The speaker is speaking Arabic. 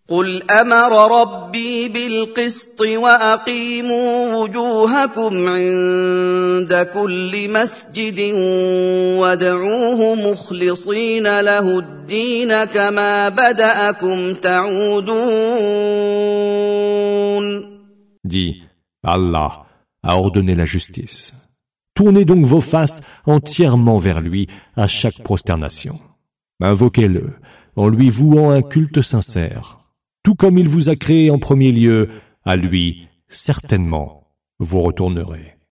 قل أمر ربي بالقسط وأقيموا وجوهكم عند كل مسجد وادعوه مخلصين له الدين كما بدأكم تعودون. Dis, Allah a ordonné la justice. Tournez donc vos faces entièrement vers lui à chaque prosternation. Invoquez-le en lui vouant un culte sincère. Tout comme il vous a créé en premier lieu, à lui, certainement, vous retournerez.